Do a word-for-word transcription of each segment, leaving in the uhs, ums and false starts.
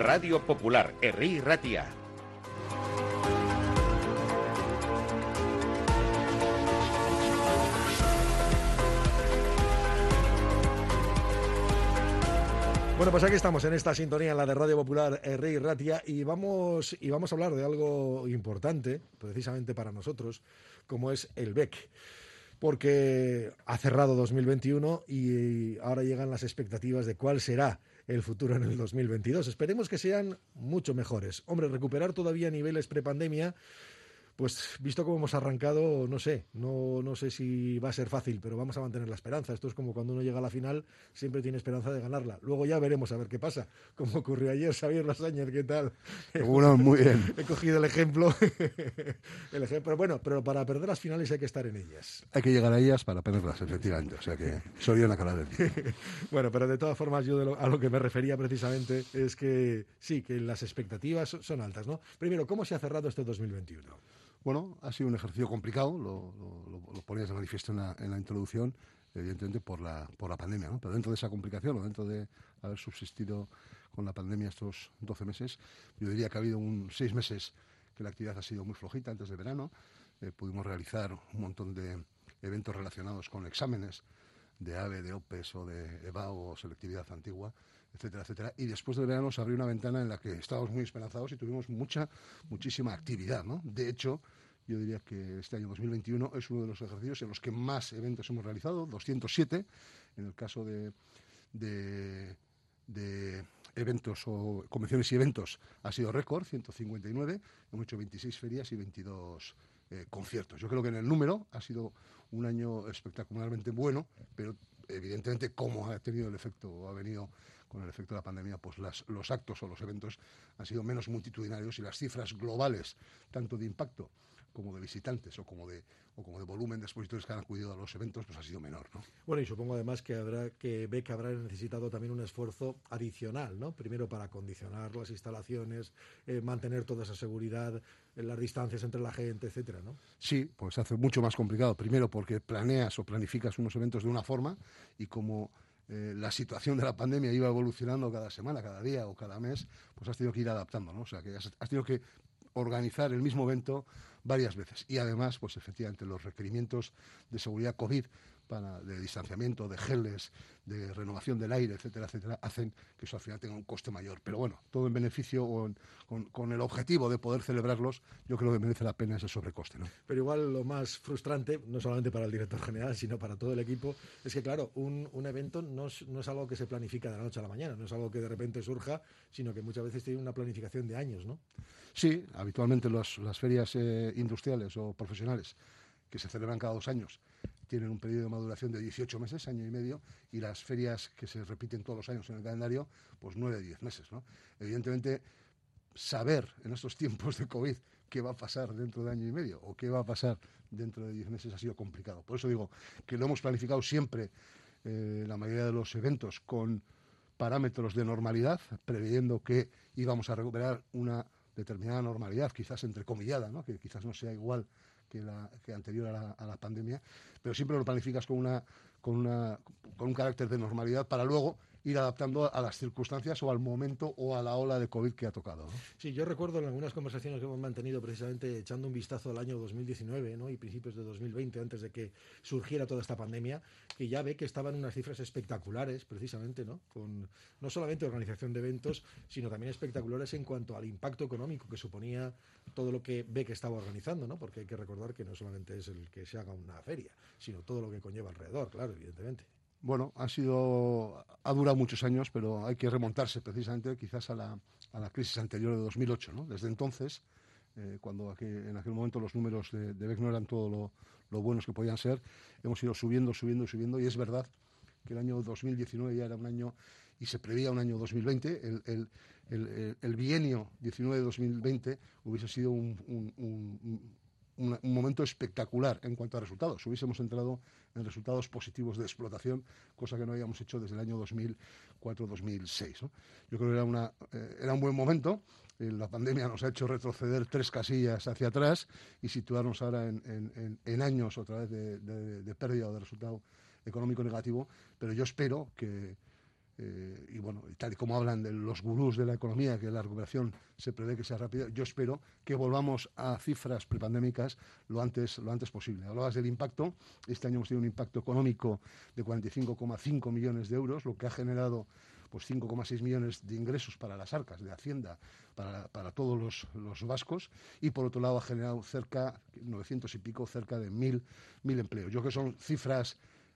Radio Popular, Herri Ratia. Bueno, pues aquí estamos en esta sintonía, en la de Radio Popular, Herri Ratia, y vamos, y vamos a hablar de algo importante, precisamente para nosotros, como es el B E C. Porque ha cerrado dos mil veintiuno y ahora llegan las expectativas de cuál será el futuro en el dos mil veintidós. Esperemos que sean mucho mejores. Hombre, recuperar todavía niveles prepandemia, pues visto cómo hemos arrancado, no sé, no, no sé si va a ser fácil, pero vamos a mantener la esperanza. Esto es como cuando uno llega a la final, siempre tiene esperanza de ganarla. Luego ya veremos a ver qué pasa, como ocurrió ayer. Xavier Lasañez, ¿qué tal? Bueno, muy bien. He cogido el ejemplo. el ejemplo. Pero bueno, pero para perder las finales hay que estar en ellas. Hay que llegar a ellas para perderlas, efectivamente. O sea que soy una cara de ti. Bueno, pero de todas formas, yo de lo, a lo que me refería precisamente es que sí, que las expectativas son altas, ¿no? Primero, ¿cómo se ha cerrado este dos mil veintiuno? Bueno, ha sido un ejercicio complicado, lo, lo, lo ponías de manifiesto en la, en la introducción, evidentemente por la, por la pandemia, ¿no? Pero dentro de esa complicación, o dentro de haber subsistido con la pandemia estos doce meses, yo diría que ha habido un seis meses que la actividad ha sido muy flojita antes de verano. Eh, pudimos realizar un montón de eventos relacionados con exámenes de AVE, de OPES o de EBAU o selectividad antigua, etcétera, etcétera. Y después del verano se abrió una ventana en la que estábamos muy esperanzados y tuvimos mucha, muchísima actividad, ¿no? De hecho, yo diría que este año dos mil veintiuno es uno de los ejercicios en los que más eventos hemos realizado, doscientos siete, en el caso de, de, de eventos o convenciones y eventos ha sido récord, ciento cincuenta y nueve, hemos hecho veintiséis ferias y veintidós eh, conciertos. Yo creo que en el número ha sido un año espectacularmente bueno, pero evidentemente como ha tenido el efecto o ha venido con el efecto de la pandemia, pues las, los actos o los eventos han sido menos multitudinarios y las cifras globales, tanto de impacto como de visitantes o como de o como de volumen de expositores que han acudido a los eventos, pues ha sido menor, ¿no? Bueno, y supongo además que habrá que ve que habrá necesitado también un esfuerzo adicional, ¿no? Primero para acondicionar las instalaciones, eh, mantener toda esa seguridad, eh, las distancias entre la gente, etcétera, ¿no? Sí, pues hace mucho más complicado. Primero porque planeas o planificas unos eventos de una forma y como eh, la situación de la pandemia iba evolucionando cada semana, cada día o cada mes, pues has tenido que ir adaptando, ¿no? O sea, que has, has tenido que organizar el mismo evento varias veces. Y además, pues efectivamente, los requerimientos de seguridad COVID, para, de distanciamiento, de geles, de renovación del aire, etcétera, etcétera, hacen que eso al final tenga un coste mayor. Pero bueno, todo en beneficio o en, con, con el objetivo de poder celebrarlos, yo creo que merece la pena ese sobrecoste, ¿no? Pero igual lo más frustrante, no solamente para el director general, sino para todo el equipo, es que claro, un, un evento no es, no es algo que se planifica de la noche a la mañana, no es algo que de repente surja, sino que muchas veces tiene una planificación de años, ¿no? Sí, habitualmente los, las ferias eh, industriales o profesionales que se celebran cada dos años tienen un periodo de maduración de dieciocho meses, año y medio, y las ferias que se repiten todos los años en el calendario, pues nueve a diez meses, ¿no? Evidentemente, saber en estos tiempos de COVID qué va a pasar dentro de año y medio o qué va a pasar dentro de diez meses ha sido complicado. Por eso digo que lo hemos planificado siempre, eh, la mayoría de los eventos, con parámetros de normalidad, previendo que íbamos a recuperar una determinada normalidad, quizás entrecomillada, ¿no? Que quizás no sea igual que la que anterior a la, a la pandemia, pero siempre lo planificas con una con una con un carácter de normalidad para luego ir adaptando a las circunstancias o al momento o a la ola de COVID que ha tocado, ¿no? Sí, yo recuerdo en algunas conversaciones que hemos mantenido precisamente echando un vistazo al año dos mil diecinueve, ¿no? Y principios de dos mil veinte, antes de que surgiera toda esta pandemia, que ya ve que estaban unas cifras espectaculares, precisamente, ¿no? Con no solamente organización de eventos, sino también espectaculares en cuanto al impacto económico que suponía todo lo que ve que estaba organizando, ¿no? Porque hay que recordar que no solamente es el que se haga una feria, sino todo lo que conlleva alrededor, claro, evidentemente. Bueno, ha sido, ha durado muchos años, pero hay que remontarse precisamente quizás a la, a la crisis anterior de dos mil ocho, ¿no? Desde entonces, eh, cuando aquí, en aquel momento los números de, de B E C no eran todo lo, lo buenos que podían ser, hemos ido subiendo, subiendo, subiendo, y es verdad que el año dos mil diecinueve ya era un año, y se preveía un año dos mil veinte, el, el, el, el bienio diecinueve dos mil veinte hubiese sido un, un, un Un, un momento espectacular en cuanto a resultados. Hubiésemos entrado en resultados positivos de explotación, cosa que no habíamos hecho desde el año dos mil cuatro dos mil seis, ¿no? Yo creo que era, una, eh, era un buen momento. Eh, la pandemia nos ha hecho retroceder tres casillas hacia atrás y situarnos ahora en, en, en, en años otra vez de, de, de pérdida o de resultado económico negativo, pero yo espero que Eh, y bueno, y tal y como hablan de los gurús de la economía, que la recuperación se prevé que sea rápida, yo espero que volvamos a cifras prepandémicas lo antes, lo antes posible. Hablabas del impacto. Este año hemos tenido un impacto económico de cuarenta y cinco coma cinco millones de euros, lo que ha generado pues cinco coma seis millones de ingresos para las arcas de Hacienda, para, para todos los, los vascos, y por otro lado ha generado cerca, novecientos y pico, cerca de mil, mil empleos. Yo creo que son cifras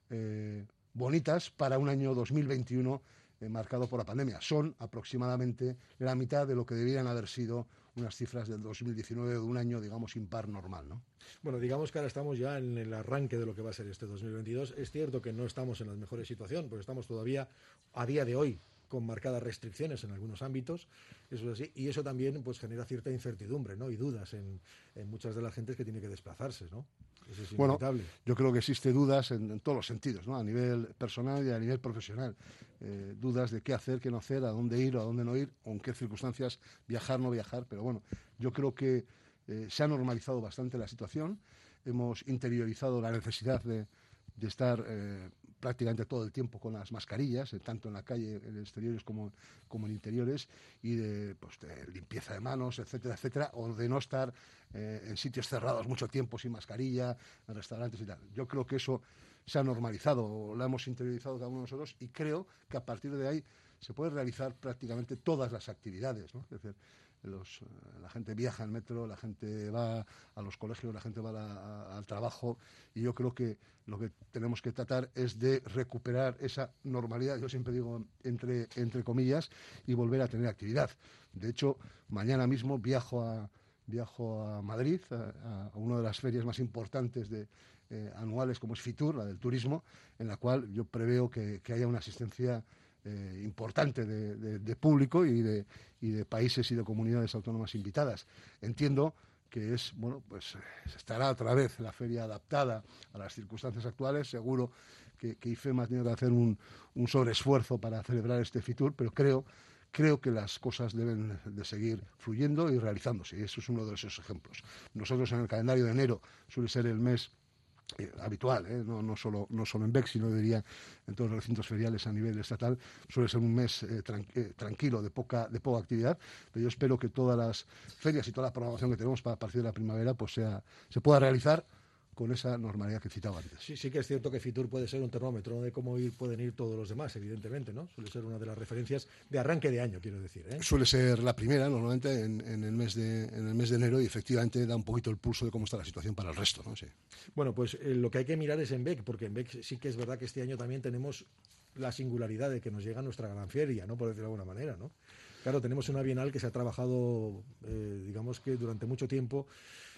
eh, bonitas para un año dos mil veintiuno eh, marcado por la pandemia. Son aproximadamente la mitad de lo que debieran haber sido unas cifras del dos mil diecinueve, de un año, digamos, impar normal, ¿no? Bueno, digamos que ahora estamos ya en el arranque de lo que va a ser este dos mil veintidós. Es cierto que no estamos en la mejor situación, porque estamos todavía, a día de hoy, con marcadas restricciones en algunos ámbitos, eso es así, y eso también pues genera cierta incertidumbre, ¿no? Y dudas en, en muchas de las gentes que tienen que desplazarse, ¿no? Eso es inevitable. Bueno, yo creo que existe dudas en, en todos los sentidos, ¿no? A nivel personal y a nivel profesional. Eh, dudas de qué hacer, qué no hacer, a dónde ir o a dónde no ir, o en qué circunstancias viajar, no viajar. Pero bueno, yo creo que eh, se ha normalizado bastante la situación. Hemos interiorizado la necesidad de, de estar eh, prácticamente todo el tiempo con las mascarillas, eh, tanto en la calle, en exteriores como, como en interiores, y de, pues, de limpieza de manos, etcétera, etcétera, o de no estar eh, en sitios cerrados mucho tiempo sin mascarilla, en restaurantes y tal. Yo creo que eso se ha normalizado, lo hemos interiorizado cada uno de nosotros, y creo que a partir de ahí se puede realizar prácticamente todas las actividades, ¿no? Es decir, Los, la gente viaja en metro, la gente va a los colegios, la gente va a la, a, al trabajo, y yo creo que lo que tenemos que tratar es de recuperar esa normalidad, yo siempre digo entre, entre comillas, y volver a tener actividad. De hecho, mañana mismo viajo a, viajo a Madrid, a, a una de las ferias más importantes de, eh, anuales como es Fitur, la del turismo, en la cual yo preveo que, que haya una asistencia Eh, importante de, de, de público y de, y de países y de comunidades autónomas invitadas. Entiendo que es, bueno, pues estará otra vez la feria adaptada a las circunstancias actuales. Seguro que, que IFEMA ha tenido que hacer un, un sobreesfuerzo para celebrar este Fitur, pero creo, creo que las cosas deben de seguir fluyendo y realizándose, y eso es uno de esos ejemplos. Nosotros en el calendario de enero suele ser el mes Eh, habitual, ¿eh? no, no, solo, no solo en B E C, sino diría en todos los recintos feriales a nivel estatal, suele ser un mes eh, tran eh, tranquilo, de poca, de poca actividad, pero yo espero que todas las ferias y toda la programación que tenemos para a partir de la primavera pues sea, se pueda realizar con esa normalidad que citaba antes. Sí, sí que es cierto que Fitur puede ser un termómetro de cómo ir, pueden ir todos los demás, evidentemente, ¿no? Suele ser una de las referencias de arranque de año, quiero decir, ¿eh? Suele ser la primera, normalmente, en, en, el mes de, en el mes de enero, y efectivamente da un poquito el pulso de cómo está la situación para el resto, ¿no? Sí. Bueno, pues eh, lo que hay que mirar es en B E C, porque en B E C sí que es verdad que este año también tenemos la singularidad de que nos llega nuestra gran feria, ¿no? Por decirlo de alguna manera, ¿no? Claro, tenemos una bienal que se ha trabajado, eh, digamos que durante mucho tiempo,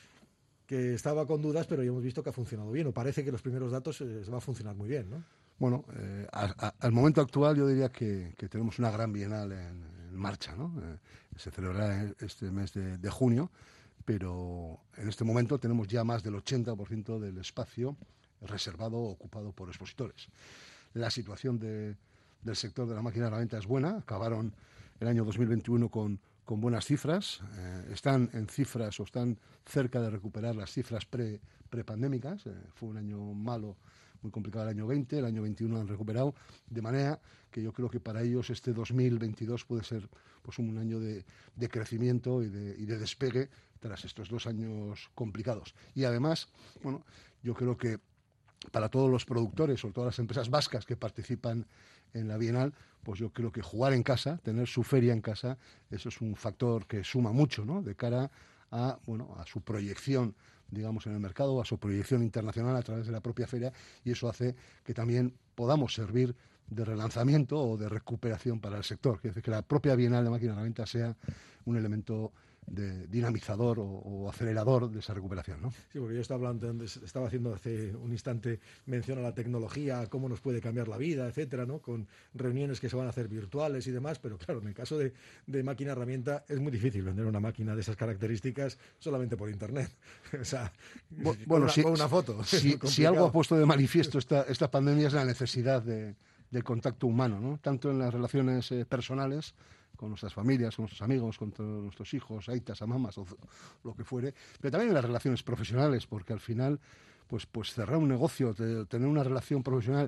que estaba con dudas, pero ya hemos visto que ha funcionado bien, o parece que los primeros datos eh, va a funcionar muy bien, ¿no? Bueno, eh, a, a, al momento actual yo diría que, que tenemos una gran bienal en, en marcha, ¿no? Eh, se celebrará este mes de, de junio, pero en este momento tenemos ya más del ochenta por ciento del espacio reservado o ocupado por expositores. La situación de, del sector de la máquina de la venta es buena, acabaron el año dos mil veintiuno con con buenas cifras, eh, están en cifras o están cerca de recuperar las cifras pre, prepandémicas. Eh, fue un año malo, muy complicado el año veinte, el año veintiuno han recuperado, de manera que yo creo que para ellos este dos mil veintidós puede ser pues un año de, de crecimiento y de, y de despegue tras estos dos años complicados. Y además, bueno, yo creo que para todos los productores o todas las empresas vascas que participan en la Bienal, pues yo creo que jugar en casa, tener su feria en casa, eso es un factor que suma mucho, ¿no? De cara a, bueno, a su proyección, digamos, en el mercado, a su proyección internacional a través de la propia feria, y eso hace que también podamos servir de relanzamiento o de recuperación para el sector, que es decir, que la propia Bienal de Máquina de la Venta sea un elemento de dinamizador o, o acelerador de esa recuperación, ¿no? Sí, porque yo estaba hablando, estaba haciendo hace un instante mención a la tecnología, a cómo nos puede cambiar la vida, etcétera, ¿no? Con reuniones que se van a hacer virtuales y demás, pero claro, en el caso de, de máquina herramienta es muy difícil vender una máquina de esas características solamente por internet. O sea, bueno, con una, si, con una foto. Si, si algo ha puesto de manifiesto esta, esta pandemia es la necesidad de, del contacto humano, ¿no? Tanto en las relaciones eh, personales, con nuestras familias, con nuestros amigos, con todos nuestros hijos, aitas, amamas, o lo que fuere, pero también en las relaciones profesionales, porque al final, pues, pues cerrar un negocio, tener una relación profesional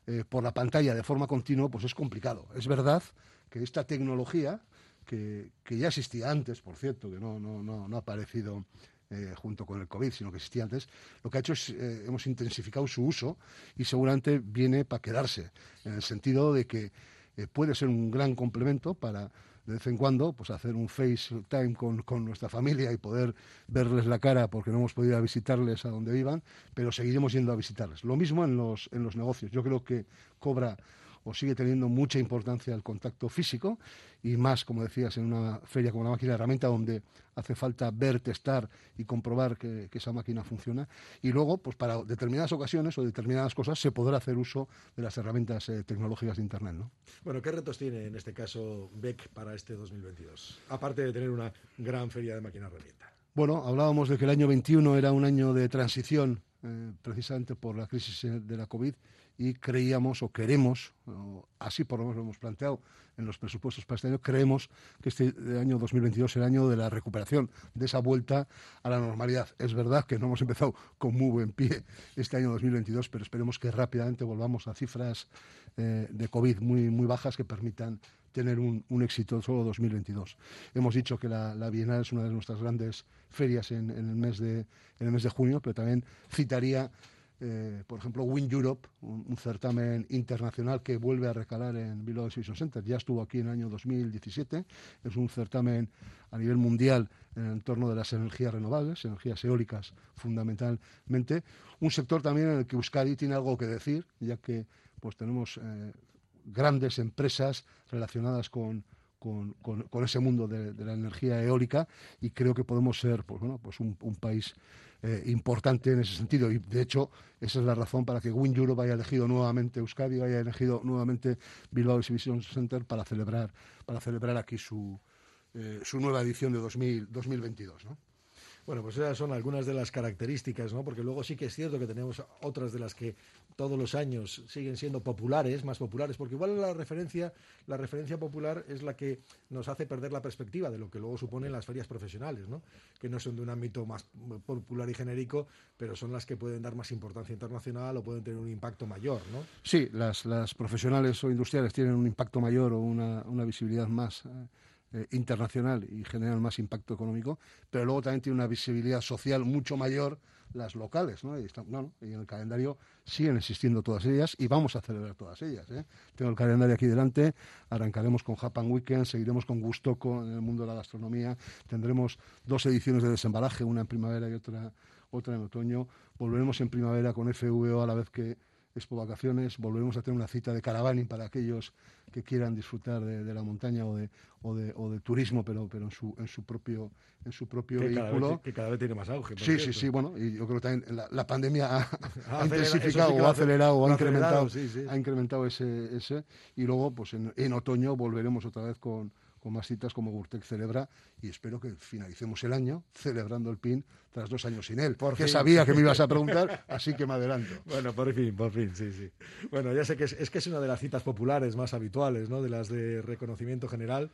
eh, por la pantalla de forma continua, pues es complicado. Es verdad que esta tecnología, que, que ya existía antes, por cierto, que no, no, no, no ha aparecido eh, junto con el COVID, sino que existía antes, lo que ha hecho es, eh, hemos intensificado su uso y seguramente viene para quedarse, en el sentido de que eh, puede ser un gran complemento para, de vez en cuando, pues hacer un FaceTime con, con nuestra familia y poder verles la cara porque no hemos podido ir a visitarles a donde vivan, pero seguiremos yendo a visitarles. Lo mismo en los, en los negocios. Yo creo que cobra o sigue teniendo mucha importancia el contacto físico y más, como decías, en una feria como la máquina de herramienta donde hace falta ver, testar y comprobar que, que esa máquina funciona. Y luego, pues para determinadas ocasiones o determinadas cosas se podrá hacer uso de las herramientas eh, tecnológicas de Internet, ¿no? Bueno, ¿qué retos tiene en este caso B E C para este dos mil veintidós? Aparte de tener una gran feria de máquina de herramienta. Bueno, hablábamos de que el año veintiuno era un año de transición eh, precisamente por la crisis de la COVID y creíamos o queremos, o así por lo menos lo hemos planteado en los presupuestos para este año, creemos que este año dos mil veintidós será el año de la recuperación, de esa vuelta a la normalidad. Es verdad que no hemos empezado con muy buen pie este año dos mil veintidós, pero esperemos que rápidamente volvamos a cifras eh, de COVID muy, muy bajas que permitan tener un, un exitoso dos mil veintidós. Hemos dicho que la, la Bienal es una de nuestras grandes ferias en, en, el, mes de, en el mes de junio, pero también citaría, eh, por ejemplo, Win Europe, un, un certamen internacional que vuelve a recalar en Bilbao Exhibition Center. Ya estuvo aquí en el año dos mil diecisiete. Es un certamen a nivel mundial en el entorno de las energías renovables, energías eólicas fundamentalmente. Un sector también en el que Euskadi tiene algo que decir, ya que pues tenemos eh, grandes empresas relacionadas con, con, con, con ese mundo de, de la energía eólica y creo que podemos ser pues, bueno, pues un, un país eh, importante en ese sentido y de hecho esa es la razón para que Win Europe haya elegido nuevamente Euskadi, haya elegido nuevamente Bilbao Exhibition Center para celebrar, para celebrar aquí su, eh, su nueva edición de dos mil veintidós, ¿no? Bueno, pues esas son algunas de las características, ¿no? Porque luego sí que es cierto que tenemos otras de las que todos los años siguen siendo populares, más populares, porque igual la referencia, la referencia popular es la que nos hace perder la perspectiva de lo que luego suponen las ferias profesionales, ¿no? Que no son de un ámbito más popular y genérico, pero son las que pueden dar más importancia internacional o pueden tener un impacto mayor, ¿no? Sí, las, las profesionales o industriales tienen un impacto mayor o una, una visibilidad más Eh, Eh, internacional y generan más impacto económico, pero luego también tiene una visibilidad social mucho mayor las locales, ¿no? Y, está, no, ¿no? Y en el calendario siguen existiendo todas ellas y vamos a celebrar todas ellas, ¿eh? Tengo el calendario aquí delante, arrancaremos con Japan Weekend, seguiremos con Gustoco en el mundo de la gastronomía, tendremos dos ediciones de desembalaje, una en primavera y otra, otra en otoño, volveremos en primavera con F V O a la vez que Expo Vacaciones, volveremos a tener una cita de caravaning para aquellos que quieran disfrutar de, de la montaña o de, o de, o de turismo, pero, pero en su, en su propio, en su propio que vehículo. Cada vez, que cada vez tiene más auge. Sí, sí, sí, bueno, y yo creo que también la, la pandemia ha, ha, ha intensificado sí o ha acelerado o ha incrementado, sí, sí. ha incrementado ese, ese, y luego pues en, en otoño volveremos otra vez con, con más citas como Gurtec celebra y espero que finalicemos el año celebrando el P I N tras dos años sin él, por que fin. Sabía que me ibas a preguntar, así que me adelanto. Bueno, por fin, por fin, sí, sí. Bueno, ya sé que es, es que es una de las citas populares más habituales, ¿no? De las de reconocimiento general.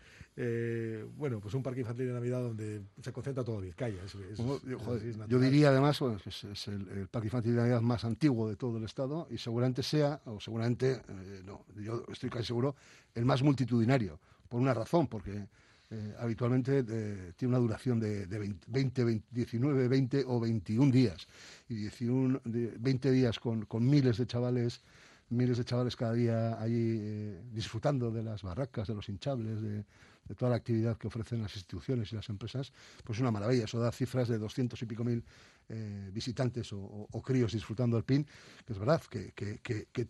Eh, bueno, pues un parque infantil de Navidad donde se concentra todo Vizcaya. Es, es, Bueno, yo, joder, es yo diría además, bueno, es, es el, el parque infantil de Navidad más antiguo de todo el estado y seguramente sea, o seguramente, eh, no, yo estoy casi seguro, el más multitudinario, por una razón, porque Eh, habitualmente eh, tiene una duración de, de veinte, veinte, diecinueve, veinte o veintiún días. Y diecinueve, veinte días con, con miles de chavales, miles de chavales cada día allí eh, disfrutando de las barracas, de los hinchables, de, de toda la actividad que ofrecen las instituciones y las empresas, pues es una maravilla. Eso da cifras de doscientos y pico mil eh, visitantes o, o, o críos disfrutando del P I N, que es verdad, que, que, que, que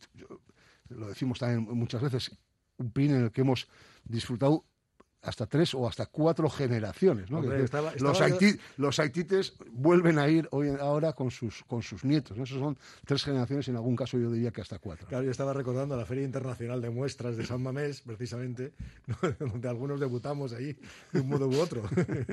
lo decimos también muchas veces, un P I N en el que hemos disfrutado hasta tres o hasta cuatro generaciones, ¿no? Hombre, decir, estaba, estaba los, haití, los haitites vuelven a ir hoy ahora con sus con sus nietos, ¿no? Esos son tres generaciones y en algún caso yo diría que hasta cuatro. Claro, yo estaba recordando la Feria Internacional de Muestras de San Mamés, precisamente, ¿no? Donde algunos debutamos ahí de un modo u otro.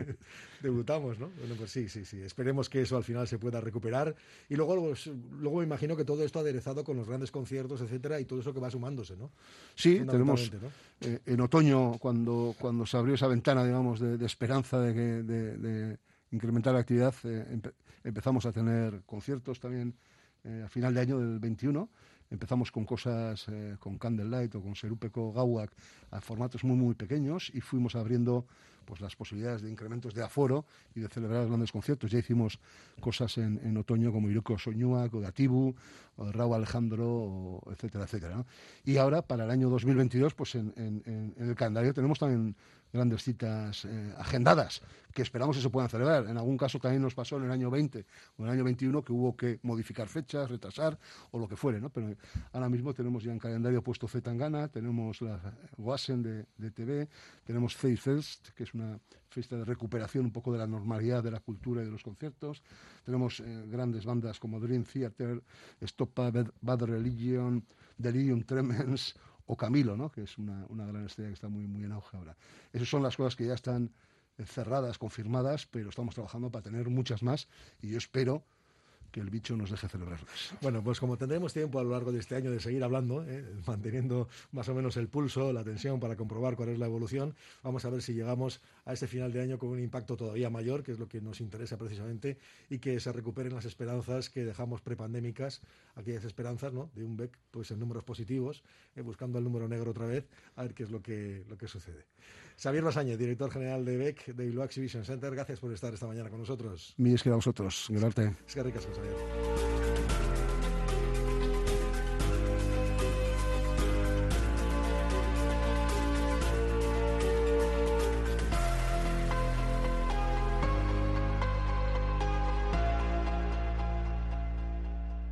Debutamos, ¿no? Bueno, pues sí, sí, sí. Esperemos que eso al final se pueda recuperar. Y luego, pues, luego me imagino que todo esto aderezado con los grandes conciertos, etcétera, y todo eso que va sumándose, ¿no? Sí, tenemos ¿no? eh, en otoño, cuando, cuando se abrió esa ventana, digamos, de, de esperanza de, que, de, de incrementar la actividad, eh, empe empezamos a tener conciertos también eh, a final de año del veintiuno. Empezamos con cosas eh, con Candlelight o con Serupeko Gauak a formatos muy muy pequeños y fuimos abriendo pues las posibilidades de incrementos de aforo y de celebrar grandes conciertos. Ya hicimos cosas en, en otoño como Iroko Soñuak o Gatibu o Raúl Alejandro, o etcétera, etcétera, ¿no? Y ahora para el año dos mil veintidós pues en, en, en el calendario tenemos también grandes citas eh, agendadas que esperamos que se puedan celebrar. En algún caso también nos pasó en el año veinte o en el año veintiuno que hubo que modificar fechas, retrasar o lo que fuere, ¿no? Pero ahora mismo tenemos ya en calendario puesto Zetangana, tenemos la Wasen de, de T V, tenemos Face Fest, que es una fiesta de recuperación un poco de la normalidad de la cultura y de los conciertos. Tenemos eh, grandes bandas como Dream Theater, Stoppa, Bad, Bad Religion, Delirium Tremens o Camilo, ¿no? Que es una, una gran estrella que está muy, muy en auge ahora. Esas son las cosas que ya están eh, cerradas, confirmadas, pero estamos trabajando para tener muchas más y yo espero que el bicho nos deje celebrarlas. Bueno, pues como tendremos tiempo a lo largo de este año de seguir hablando, ¿eh? manteniendo más o menos el pulso, la tensión para comprobar cuál es la evolución, vamos a ver si llegamos a este final de año con un impacto todavía mayor, que es lo que nos interesa precisamente, y que se recuperen las esperanzas que dejamos prepandémicas, aquellas esperanzas, ¿no?, de un B E C pues en números positivos, eh, buscando el número negro otra vez, a ver qué es lo que, lo que sucede. Xavier Basáñez, director general de B E C, de Bilbao Exhibition Center, gracias por estar esta mañana con nosotros. Mi es que a vosotros, Gerarte. Es que ricas, Xavier.